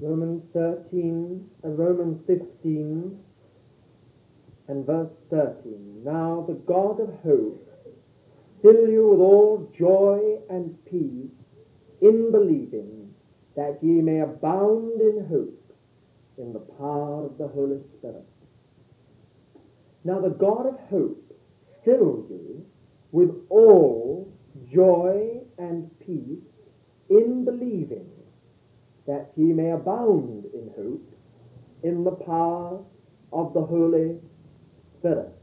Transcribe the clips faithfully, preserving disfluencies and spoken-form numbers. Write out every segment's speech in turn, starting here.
Romans thirteen, uh, Romans fifteen and verse thirteen. Now the God of hope fill you with all joy and peace in believing, that ye may abound in hope in the power of the Holy Spirit. Now the God of hope fill you with all joy and peace in believing, that ye may abound in hope in the power of the Holy Spirit.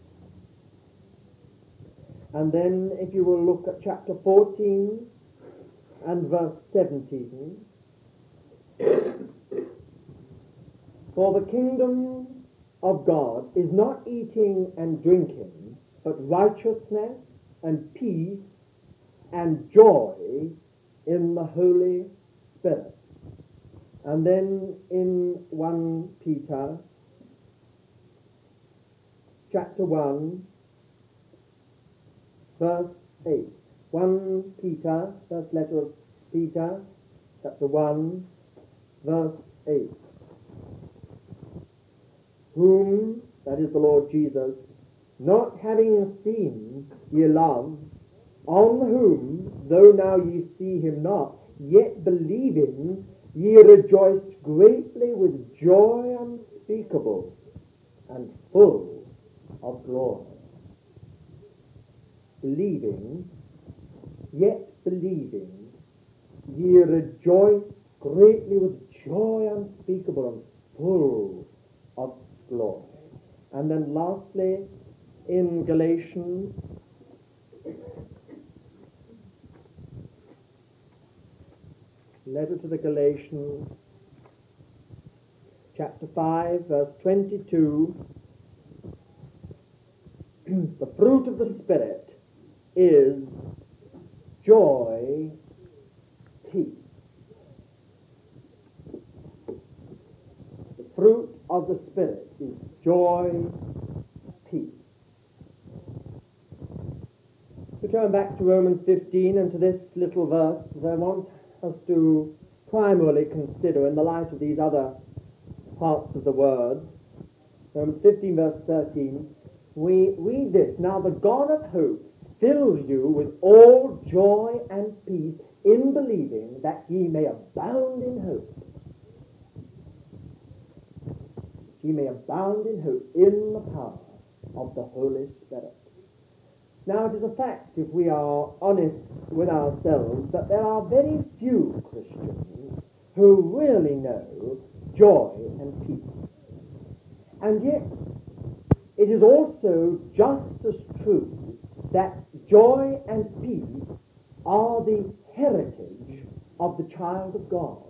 And then if you will look at chapter fourteen and verse seventeen. For the kingdom of God is not eating and drinking, but righteousness and peace and joy in the Holy Spirit. And then in First Peter chapter one verse eight. First Peter, first letter of Peter, chapter one, verse eight. Whom, that is the Lord Jesus, not having seen ye love, on whom, though now ye see him not, yet believing, ye rejoice greatly with joy unspeakable and full of glory. Believing, yet believing, ye rejoice greatly with joy unspeakable and full of glory. And then lastly, in Galatians, letter to the Galatians, chapter five, verse twenty-two, the fruit of the Spirit is joy, peace. The fruit of the Spirit is joy, peace. We turn back to Romans fifteen and to this little verse that I want us to primarily consider in the light of these other parts of the word. Romans fifteen verse thirteen, we read this: Now the God of hope fill you with all joy and peace in believing, that ye may abound in hope. Ye may abound in hope in the power of the Holy Spirit. Now it is a fact, if we are honest with ourselves, that there are very few Christians who really know joy and peace. And yet it is also just as true that joy and peace are the heritage of the child of God.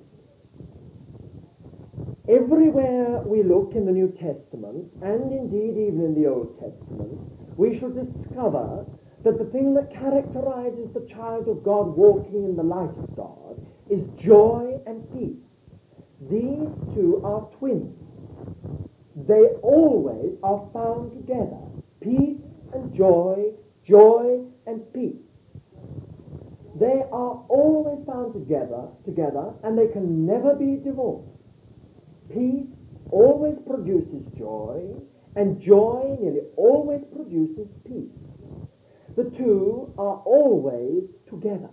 Everywhere we look in the New Testament, and indeed even in the Old Testament, we shall discover that the thing that characterizes the child of God walking in the light of God is joy and peace. These two are twins. They always are found together. Peace and joy, joy and peace. They are always found together, together, and they can never be divorced. Peace always produces joy, and joy nearly always produces peace. The two are always together.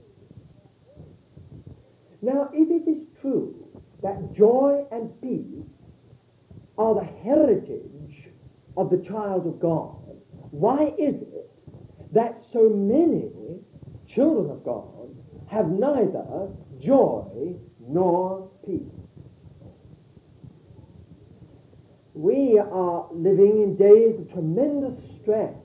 Now, if it is true that joy and peace are the heritage of the child of God, why is it that so many children of God have neither joy nor peace? We are living in days of tremendous stress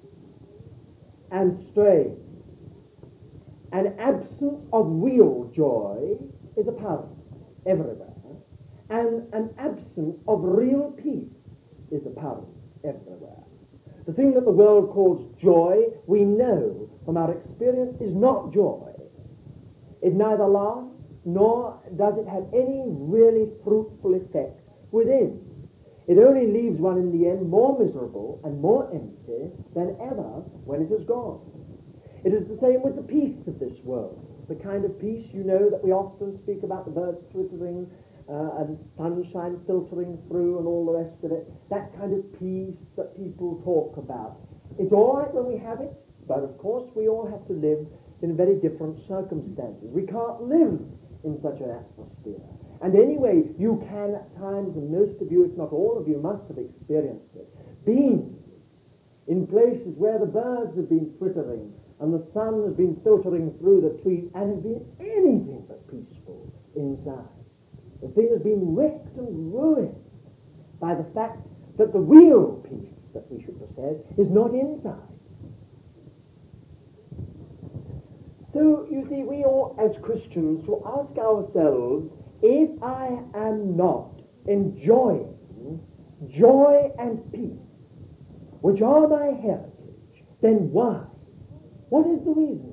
and strain. An absence of real joy is apparent everywhere, and an absence of real peace is apparent everywhere. The thing that the world calls joy, we know from our experience, is not joy. It neither lasts, nor does it have any really fruitful effect within. It only leaves one in the end more miserable and more empty than ever when it is gone. It is the same with the peace of this world, the kind of peace, you know, that we often speak about, the birds twittering, uh, and sunshine filtering through and all the rest of it, that kind of peace that people talk about. It's all right when we have it, but of course we all have to live in very different circumstances. We can't live in such an atmosphere. And anyway, you can at times, and most of you, if not all of you, must have experienced it, being in places where the birds have been twittering and the sun has been filtering through the trees and has been anything but peaceful inside. The thing has been wrecked and ruined by the fact that the real peace that we should possess is not inside. So, you see, we ought, as Christians, to ask ourselves, if I am not enjoying joy and peace, which are my heritage, then why? What is the reason?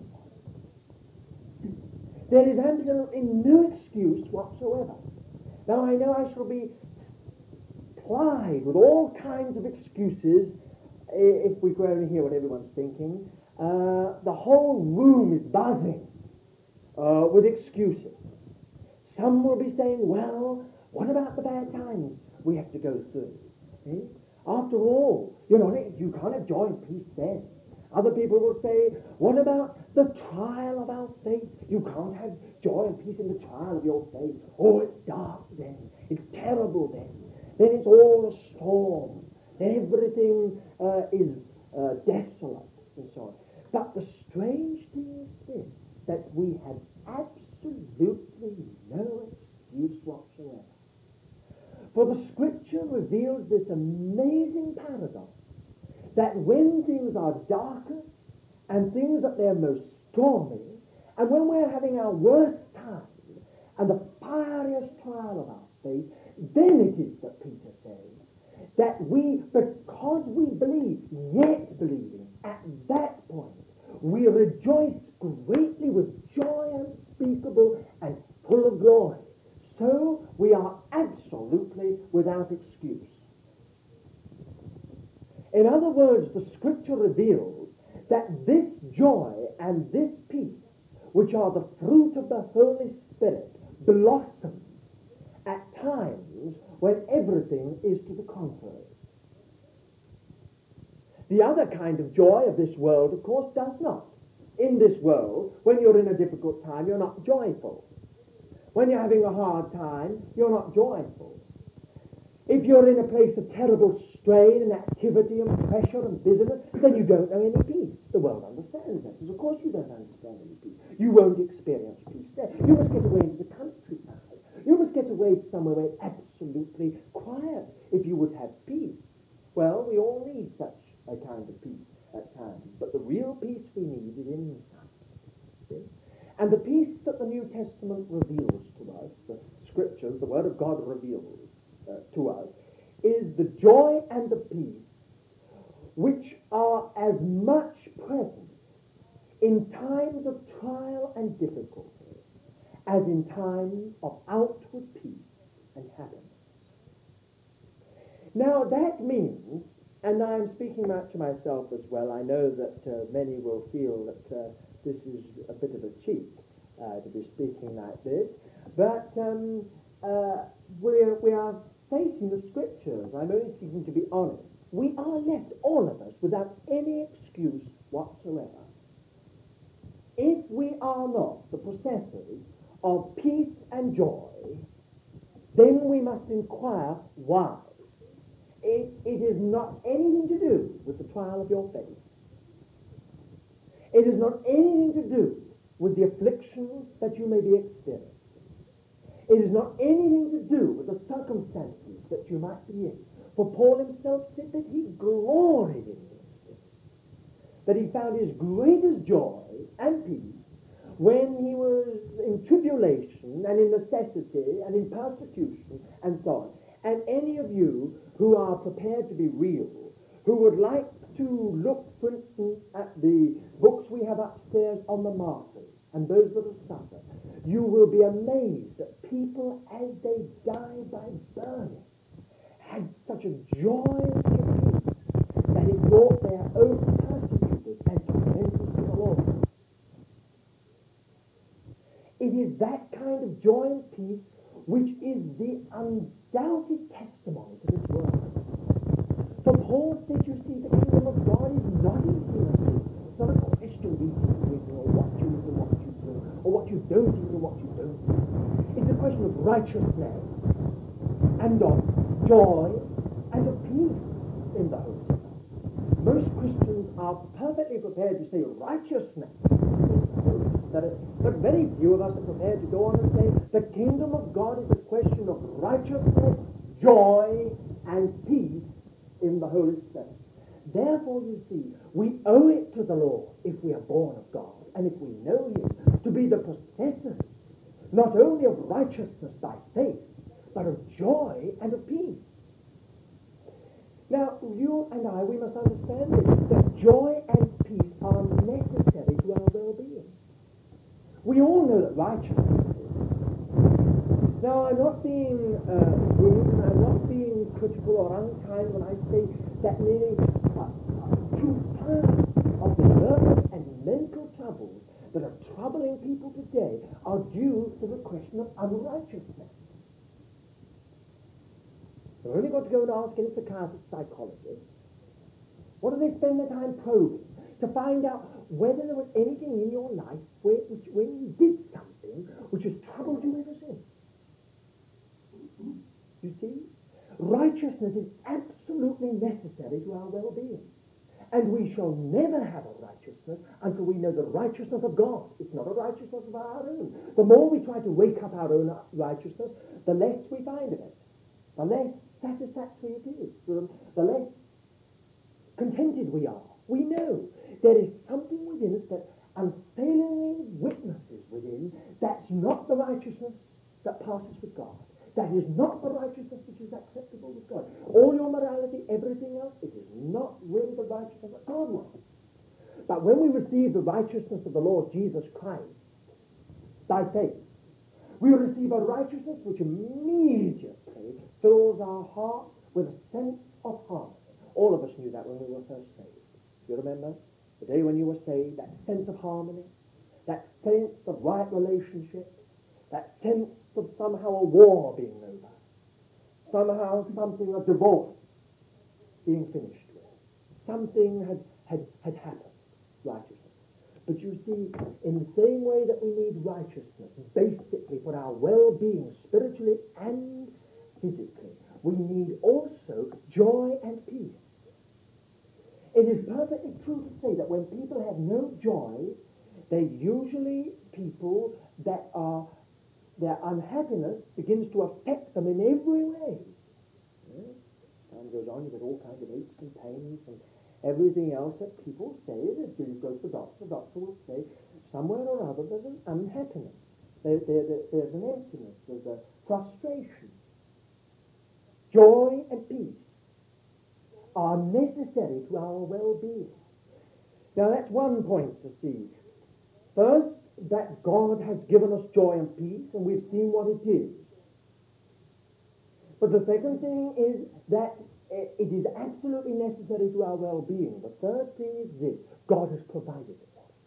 There is absolutely no excuse whatsoever. Now, I know I shall be plied with all kinds of excuses if we could only hear what everyone's thinking. Uh, the whole room is buzzing uh, with excuses. Some will be saying, well, what about the bad times we have to go through? Eh? After all, you know, you can't have joy and peace then. Other people will say, what about the trial of our faith? You can't have joy and peace in the trial of your faith. Oh, it's dark then. It's terrible then. Then it's all a storm. Then everything uh, is uh, desolate and so on. But the strange thing is this, that we have absolutely no excuse whatsoever. For the Scripture reveals this amazing paradox, that when things are darkest and things at their most stormy, and when we're having our worst time and the fieriest trial of our faith, then it is that Peter says that we, because we believe, yet believing, at that point, we rejoice greatly with joy unspeakable and full of glory. So we are absolutely without excuse. In other words, the Scripture reveals that this joy and this peace, which are the fruit of the Holy Spirit, blossom at times when everything is to the contrary. The other kind of joy of this world, of course, does not. In this world, when you're in a difficult time, you're not joyful. When you're having a hard time, you're not joyful. If you're in a place of terrible strain and activity and pressure and business, then you don't know any peace. The world understands that, because of course you don't understand any peace. You won't experience peace there. You must get away into the countryside. You must get away somewhere where it's absolutely quiet if you would have peace. Well, we all need such a kind of peace at times, but the real peace we need is inside. See? And the peace that the New Testament reveals to us, the Scriptures, the Word of God reveals uh, to us, is the joy and the peace which are as much present in times of trial and difficulty as in times of outward peace and happiness. Now that means, and I'm speaking out to myself as well, I know that uh, many will feel that uh, this is a bit of a cheat uh, to be speaking like this, but um, uh, we're, we are facing the Scriptures. I'm only seeking to be honest. We are left, all of us, without any excuse whatsoever. If we are not the possessors of peace and joy, then we must inquire why. It, it is not anything to do with the trial of your faith. It is not anything to do with the afflictions that you may be experiencing. It is not anything to do with the circumstances that you might be in. For Paul himself said that he gloried in this, that he found his greatest joy and peace when he was in tribulation and in necessity and in persecution and so on. And any of you who are prepared to be real, who would like to look, for instance, at the books we have upstairs on the martyrs and those that have suffered, you will be amazed that people, as they died by burning, had such a joy and such a peace that it brought their own persecutors and tormentors to the Lord. It is that kind of joy and peace which is the undoubted testimony to this world. For Paul said, you see, the kingdom of God is not eating and drinking. It's not a question of eating and drinking, or what you eat and what you drink, or what you don't eat and what you don't eat. It's a question of righteousness and of joy and of peace in the Holy Spirit. Most Christians are perfectly prepared to say righteousness, but very few of us are prepared to go on and say the kingdom of God is a question of righteousness, joy, and peace in the Holy Spirit. Therefore, you see, we owe it to the Lord, if we are born of God, and if we know Him, to be the possessors, not only of righteousness by faith, but of joy and of peace. Now, you and I, we must understand this, that joy and peace are necessary to our well-being. We all know that righteousness is. Now, I'm not being uh, rude, and I'm not being critical or unkind when I say that nearly uh, two-thirds of the nervous and mental troubles that are troubling people today are due to the question of unrighteousness. They've only got to go and ask any psychiatrist, psychologist. What do they spend their time probing? To find out whether there was anything in your life where, which, when you did something which has troubled you ever since. You see? Righteousness is absolutely necessary to our well-being. And we shall never have a righteousness until we know the righteousness of God. It's not a righteousness of our own. The more we try to wake up our own righteousness, the less we find of it. The less satisfactory it is. The less contented we are. We know there is something within us that unfailingly witnesses within that's not the righteousness that passes with God. That is not the righteousness which is acceptable with God. All your morality, everything else, it is not really the righteousness that God wants. But when we receive the righteousness of the Lord Jesus Christ by faith, we receive a righteousness which immediately fills our heart with a sense of harmony. All of us knew that when we were first saved. You remember? The day when you were saved, that sense of harmony, that sense of right relationship, that sense of somehow a war being over, somehow something, a divorce being finished with. Something had, had, had happened, righteousness. But you see, in the same way that we need righteousness, basically for our well-being, spiritually and physically, we need also joy and peace. It is perfectly true to say that when people have no joy, they're usually people that are, their unhappiness begins to affect them in every way. Yeah? Time goes on, you get all kinds of aches and pains and everything else that people say that you go to the doctor, the doctor will say, somewhere or other there's an unhappiness. There, there, there, there's an emptiness, there's a frustration. Joy and peace are necessary to our well-being. Now that's one point to see. First, that God has given us joy and peace, and we've seen what it is. But the second thing is that it is absolutely necessary to our well-being. The third thing is this: God has provided it for us.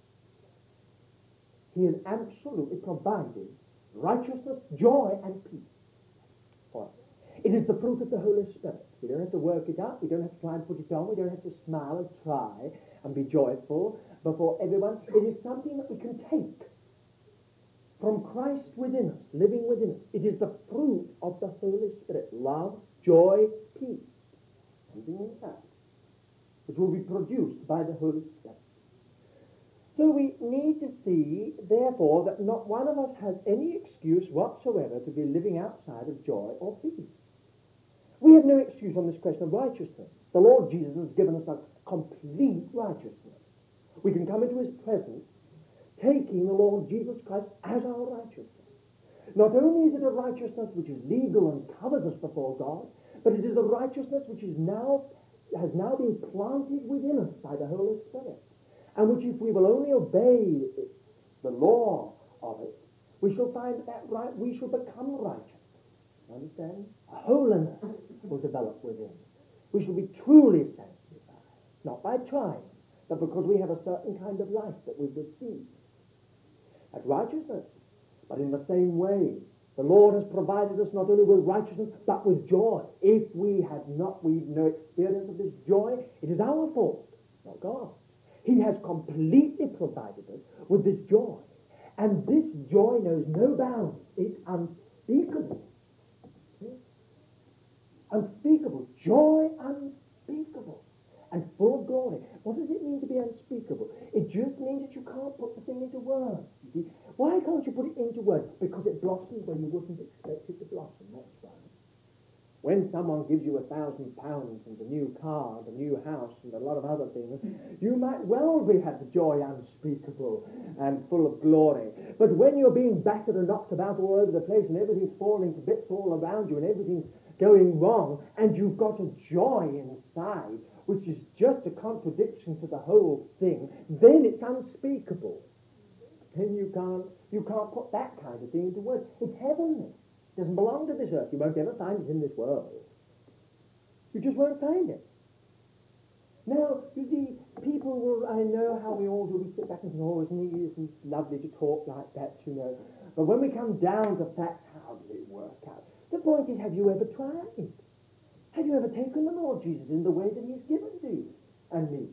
He has absolutely provided righteousness, joy, and peace for us. It is the fruit of the Holy Spirit. We don't have to work it up. We don't have to try and put it on. We don't have to smile and try and be joyful before everyone. It is something that we can take from Christ within us, living within us. It is the fruit of the Holy Spirit. Love, joy, peace. Something like that, which will be produced by the Holy Spirit. So we need to see, therefore, that not one of us has any excuse whatsoever to be living outside of joy or peace. We have no excuse on this question of righteousness. The Lord Jesus has given us a complete righteousness. We can come into His presence taking the Lord Jesus Christ as our righteousness. Not only is it a righteousness which is legal and covers us before God, but it is a righteousness which is now has now been planted within us by the Holy Spirit, and which, if we will only obey the law of it, we shall find that right, we shall become righteous. Understand? A holiness will develop within. We shall be truly sanctified, not by trying, but because we have a certain kind of life that we've received. That's righteousness. But in the same way, The Lord has provided us not only with righteousness, but with joy. If we have not, we've no experience of this joy, it is our fault, not God. He has completely provided us with this joy. And this joy knows no bounds. It's unspeakable. See? Unspeakable. Joy unspeakable. And full of glory. What does it mean to be unspeakable? It just means that you can't put the thing into words. You see? Why can't you put it into words? Because it blossoms where you wouldn't expect it to blossom. That's why. When someone gives you a thousand pounds and a new car and a new house and a lot of other things, you might well be have the joy unspeakable and full of glory. But when you're being battered and knocked about all over the place and everything's falling to bits all around you and everything's going wrong and you've got a joy inside which is just a contradiction to the whole thing, then it's unspeakable. Then you can't you can't put that kind of thing into words. It's heavenly. It doesn't belong to this earth. You won't ever find it in this world. You just won't find it. Now, you see, people will, I know how we all do, we sit back and think, oh, isn't it, isn't it lovely to talk like that, you know. But when we come down to facts, how does it work out? The point is, have you ever tried? Have you ever taken the Lord Jesus in the way that he's given to you and me?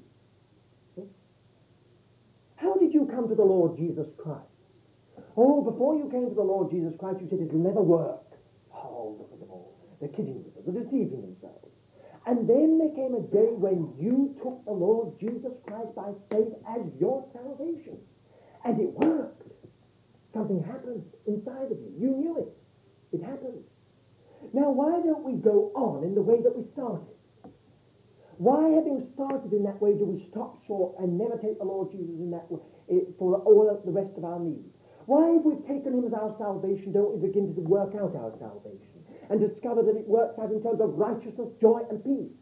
How did you come to the Lord Jesus Christ? Oh, before you came to the Lord Jesus Christ, you said it'll never work. Oh, look at them all. They're kidding with us. They're deceiving themselves. And then there came a day when you took the Lord Jesus Christ by faith as your salvation. And it worked. Something happened inside of you. You knew it. It happened. Now, why don't we go on in the way that we started? Why, having started in that way, do we stop short and never take the Lord Jesus in that way for all the rest of our needs? Why, if we've taken him as our salvation, don't we begin to work out our salvation and discover that it works out in terms of righteousness, joy, and peace?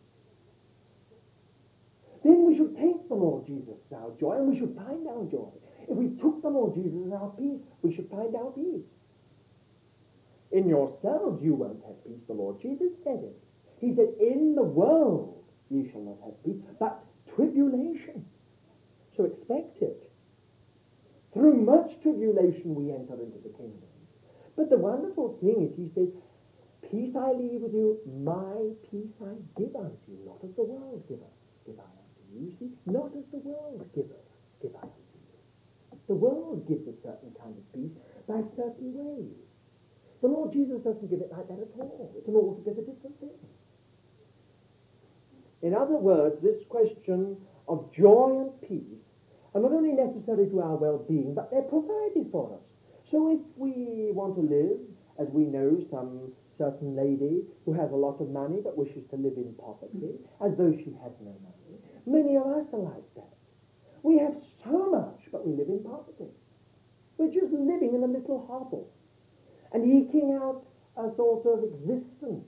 Then we should take the Lord Jesus as our joy, and we should find our joy. If we took the Lord Jesus as our peace, we should find our peace. In yourselves you won't have peace, the Lord Jesus said it. He said, in the world ye shall not have peace, but tribulation. So expect it. Through much tribulation we enter into the kingdom. But the wonderful thing is, he says, peace I leave with you, my peace I give unto you, not as the world giveth, give I unto you. You see, not as the world giveth, give I unto you. The world gives a certain kind of peace by certain ways. The Lord Jesus doesn't give it like that at all. It's an altogether different thing. In other words, this question of joy and peace are not only necessary to our well-being, but they're provided for us. So if we want to live, as we know some certain lady who has a lot of money but wishes to live in poverty, as though she had no money, many of us are like that. We have so much, but we live in poverty. We're just living in a little hovel and eking out a sort of existence,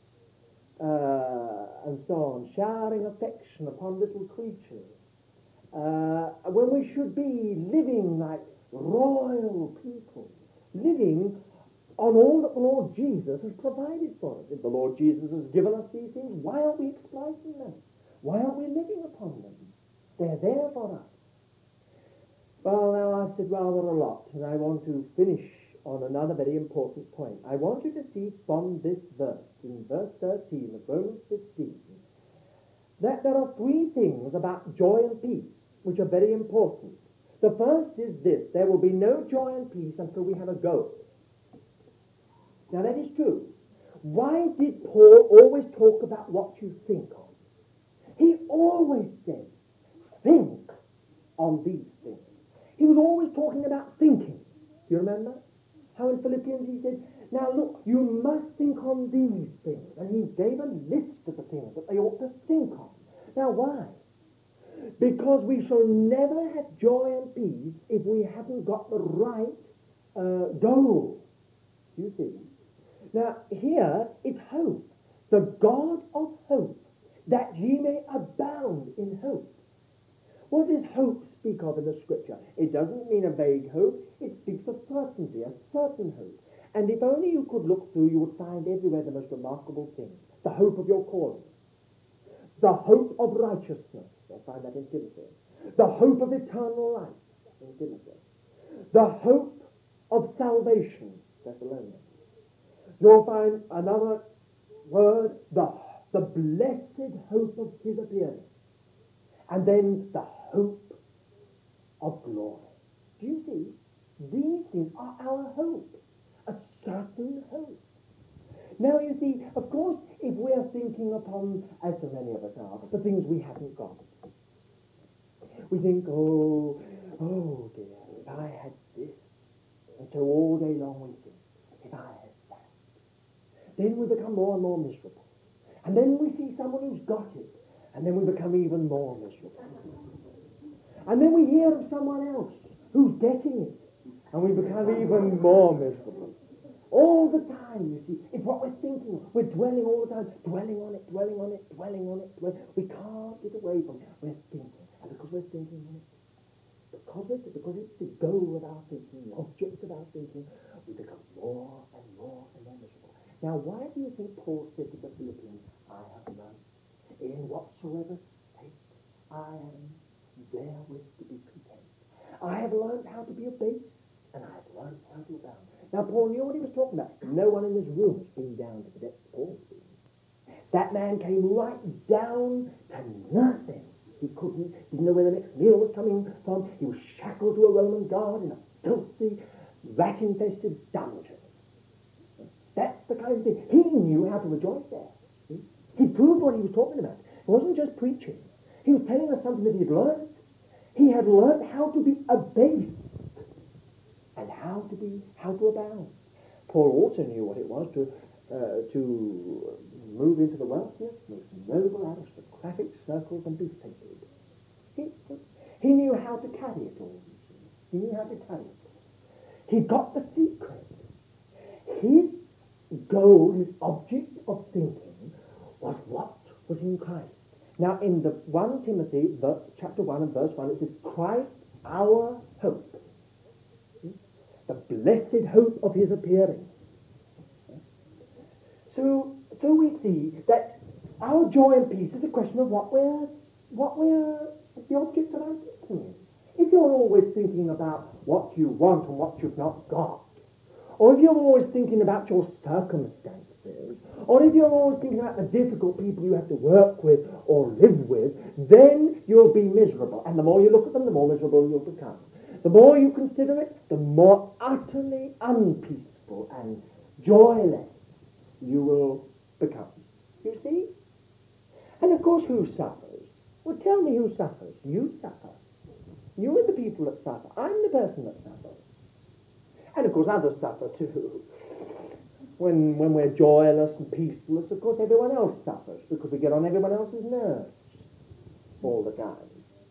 uh, and so on, showering affection upon little creatures, uh, when we should be living like royal people, living on all that the Lord Jesus has provided for us. If the Lord Jesus has given us these things, why aren't we exploiting them? Why aren't we living upon them? They're there for us. Well, now I've said rather a lot, and I want to finish on another very important point. I want you to see from this verse, in verse thirteen of Romans fifteen, that there are three things about joy and peace which are very important. The first is this: there will be no joy and peace until we have a goal. Now that is true. Why did Paul always talk about what you think on? He always said, think on these things. He was always talking about thinking. Do you remember? How in Philippians he said, now look, you must think on these things. And he gave a list of the things that they ought to think on. Now why? Because we shall never have joy and peace if we haven't got the right uh, goal. You see? Now here it's hope. The God of hope, that ye may abound in hope. What does hope speak of in the Scripture? It doesn't mean a vague hope. It speaks of certainty, a certain hope. And if only you could look through, you would find everywhere the most remarkable things. The hope of your calling. The hope of righteousness. You'll find that in Timothy. The hope of eternal life in Timothy. The hope of salvation, Thessalonians. You'll find another word, the, the blessed hope of his appearing. And then the hope of glory. Do you see? These things are our hope. A certain hope. Now you see, of course, if we are thinking upon, as so many of us are, the things we haven't got, we think, oh, oh dear, if I had this. And so all day long we think, if I had that. Then we become more and more miserable. And then we see someone who's got it. And then we become even more miserable. And then we hear of someone else who's getting it. And we become even more miserable. All the time, you see, it's what we're thinking. We're dwelling all the time, dwelling on it, dwelling on it, dwelling on it. Dwelling. We can't get away from it. We're thinking. And because we're thinking on it, because it's, because it's the goal of our thinking, the object of our thinking, we become more and more and more miserable. Now, why do you think Paul said to the Philippians, I have learned in whatsoever state I am therewith to be content. I have learned how to be abased, and I have learned how to abound. Now, Paul knew what he was talking about. No one in this room has been down to the depths Paul's been. That man came right down to nothing. He couldn't, didn't know where the next meal was coming from. He was shackled to a Roman guard in a filthy, rat-infested dungeon. That's the kind of thing. He knew how to rejoice there. See? He proved what he was talking about. It wasn't just preaching. He was telling us something that he had learned. He had learned how to be abased and how to be how to abound. Paul also knew what it was to uh, to move into the wealthiest, most noble, aristocratic circles and be feted. He, he knew how to carry it all. He knew how to carry it all. He got the secret. His goal, his object of thinking was what was in Christ. Now, in the First Timothy, verse, chapter one and verse one, it says, Christ our hope. The blessed hope of his appearing. So, so we see that our joy and peace is a question of what we're, what we're, the object of our thinking is. If you're always thinking about what you want and what you've not got, or if you're always thinking about your circumstances, or if you're always thinking about the difficult people you have to work with or live with, then you'll be miserable. And the more you look at them, the more miserable you'll become. The more you consider it, the more utterly unpeaceful and joyless you will become. You see? And of course, who suffers? Well, tell me who suffers. You suffer. You are the people that suffer. I'm the person that suffers. And of course, others suffer too. When, when we're joyless and peacefulness, of course, everyone else suffers because we get on everyone else's nerves all the time.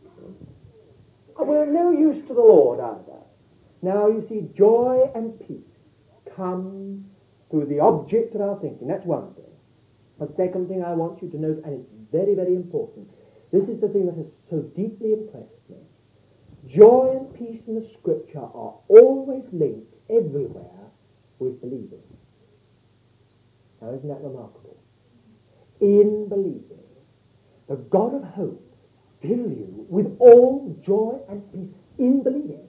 And we're no use to the Lord either. Now, you see, joy and peace come through the object of our thinking. That's one thing. The second thing I want you to note, and it's very, very important, this is the thing that has so deeply impressed me. Joy and peace in the Scripture are always linked everywhere with believing. Now, isn't that remarkable? In believing, the God of hope fill you with all joy and peace in believing.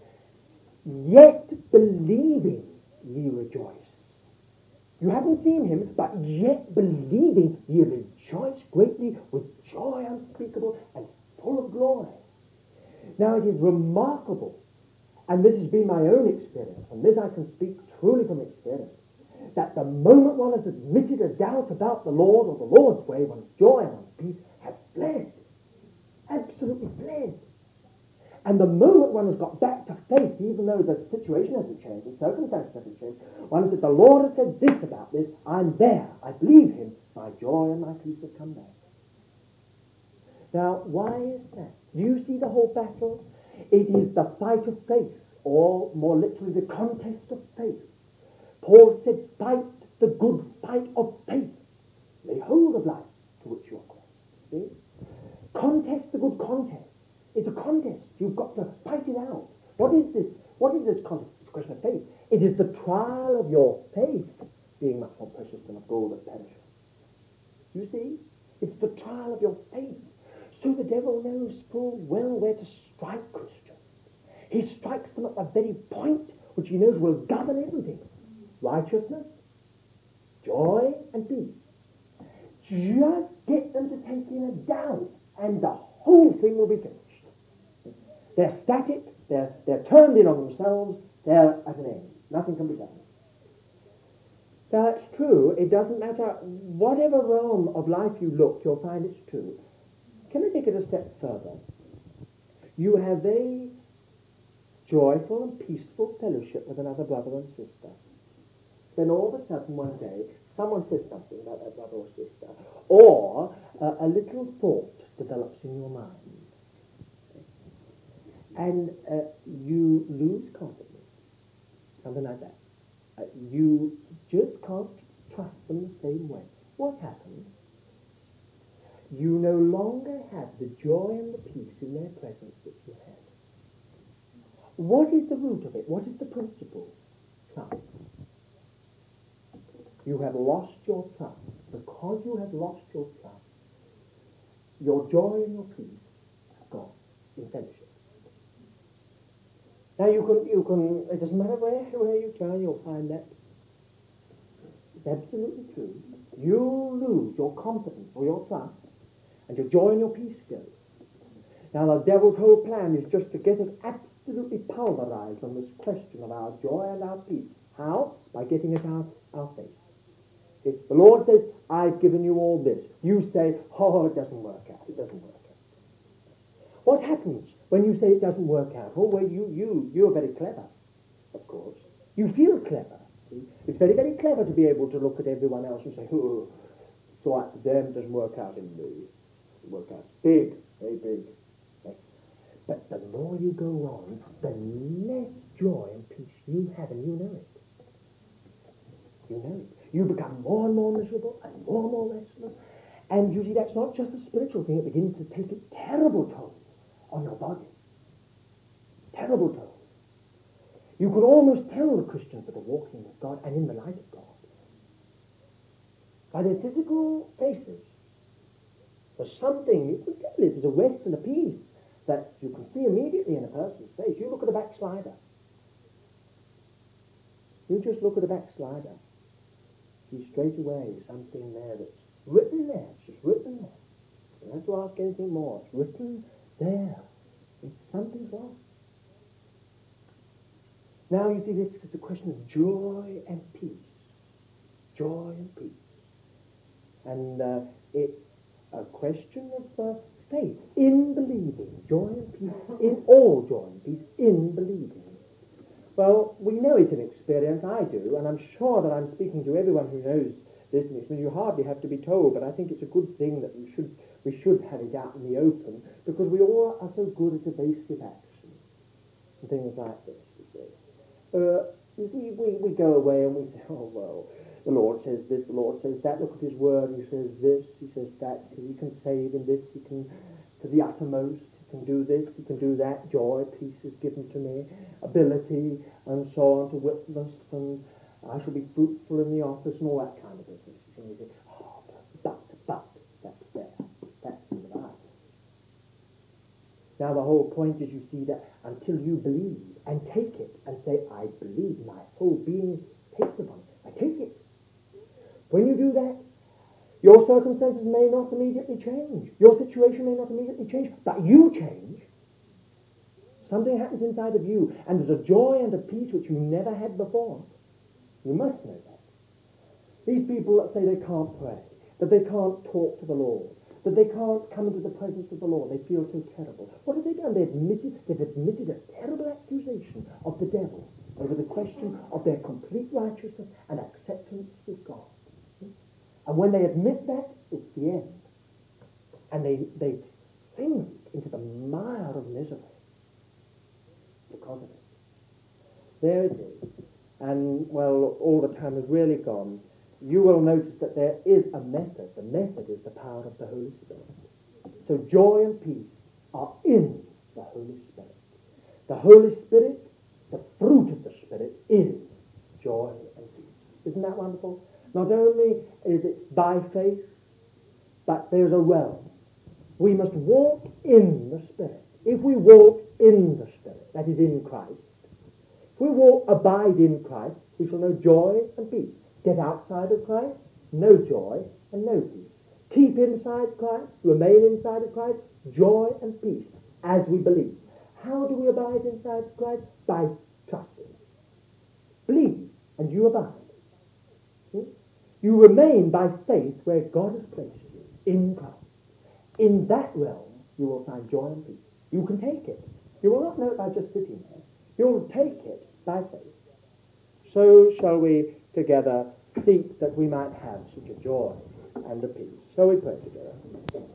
Yet believing ye rejoice. You haven't seen him, but yet believing ye rejoice greatly with joy unspeakable and full of glory. Now it is remarkable, and this has been my own experience, and this I can speak truly from experience, that the moment one has admitted a doubt about the Lord or the Lord's way, one's joy and one's peace has fled. Absolutely fled. And the moment one has got back to faith, even though the situation hasn't changed, the circumstances haven't changed, one said, the Lord has said this about this, I'm there, I believe him, my joy and my peace have come back. Now, why is that? Do you see the whole battle? It is the fight of faith, or more literally, the contest of faith. Paul said, fight the good fight of faith. Lay hold of life to which you are called. See? Contest the good contest. It's a contest. You've got to fight it out. What is this? What is this contest? It's a question of faith. It is the trial of your faith being much more precious than of gold that perishes. You see? It's the trial of your faith. So the devil knows full well where to strike Christians. He strikes them at the very point which he knows will govern everything. Righteousness, and peace. Just get them to take in a doubt, and the whole thing will be finished. They're static, they're, they're turned in on themselves, they're at an end. Nothing can be done. Now, that's true. It doesn't matter. Whatever realm of life you look, you'll find it's true. Can I take it a step further? You have a joyful and peaceful fellowship with another brother and sister. Then all of a sudden one day, someone says something about that brother or sister, or uh, a little thought develops in your mind. And uh, you lose confidence. Something like that. Uh, you just can't trust them the same way. What happens? You no longer have the joy and the peace in their presence that you had. What is the root of it? What is the principle? Trust. You have lost your trust. Because you have lost your trust, your joy and your peace have gone in fellowship. Now you can, you can, it doesn't matter where, where you turn, you'll find that. It's absolutely true. You lose your confidence or your trust, and your joy and your peace go. Now the devil's whole plan is just to get us absolutely pulverized on this question of our joy and our peace. How? By getting it out our face. If the Lord says, I've given you all this, you say, oh, it doesn't work out, it doesn't work out. What happens when you say it doesn't work out? Oh, well, you, you, you're very clever, of course. You feel clever. See? It's very, very clever to be able to look at everyone else and say, oh, so what to them doesn't work out in me. It doesn't work out. Big, very big. Okay? But the more you go on, the less joy and peace you have, and you know it. You know it. You become more and more miserable and more and more restless. And you see, that's not just a spiritual thing. It begins to take a terrible toll on your body. Terrible toll. You can almost tell the Christians that are walking with God and in the light of God by their physical faces. There's something, you can tell it, there's a rest and a peace that you can see immediately in a person's face. You look at a backslider. You just look at a backslider. See straight away something there that's written there. It's just written there. You don't have to ask anything more. It's written there. It's something's wrong. Now you see, this is a question of joy and peace. Joy and peace. And uh, it's a question of uh, faith in believing. Joy and peace in all joy and peace in believing. Well, we know it in experience, I do, and I'm sure that I'm speaking to everyone who knows this, and you hardly have to be told, but I think it's a good thing that we should we should have it out in the open, because we all are so good at evasive action and things like this, you see. Uh, you see, we, we go away and we say, oh, well, the Lord says this, the Lord says that, look at his word, he says this, he says that, he can save in this, he can, to the uttermost, he can do this, he can do that, joy, peace is given to me, ability, and so on, to witness, and I shall be fruitful in the office, and all that kind of business. And you say, oh, but, but, that's there, that's in the Bible. Now the whole point is, you see, that until you believe, and take it, and say, I believe, my whole being takes upon it, I take it. When you do that, your circumstances may not immediately change. Your situation may not immediately change, but you change. Something happens inside of you, and there's a joy and a peace which you never had before. You must know that. These people that say they can't pray, that they can't talk to the Lord, that they can't come into the presence of the Lord, they feel so terrible. What have they done? They've admitted, they've admitted a terrible accusation of the devil over the question of their complete righteousness and acceptance with God. And when they admit that, it's the end. And they, they sink into the mire of misery because of it. There it is. And, well, all the time is really gone. You will notice that there is a method. The method is the power of the Holy Spirit. So joy and peace are in the Holy Spirit. The Holy Spirit, the fruit of the Spirit, is joy and peace. Isn't that wonderful? Not only is it by faith, but there's a realm. We must walk in the Spirit. If we walk in the Spirit, that is in Christ, if we walk, abide in Christ, we shall know joy and peace. Get outside of Christ, no joy and no peace. Keep inside Christ, remain inside of Christ, joy and peace as we believe. How do we abide inside Christ? By trusting. Believe, and you abide. Hmm? You remain by faith where God has placed you, in Christ. In that realm, you will find joy and peace. You can take it. You will not know it by just sitting there. You'll take it by faith. So shall we together seek that we might have such a joy and a peace. Shall we pray together?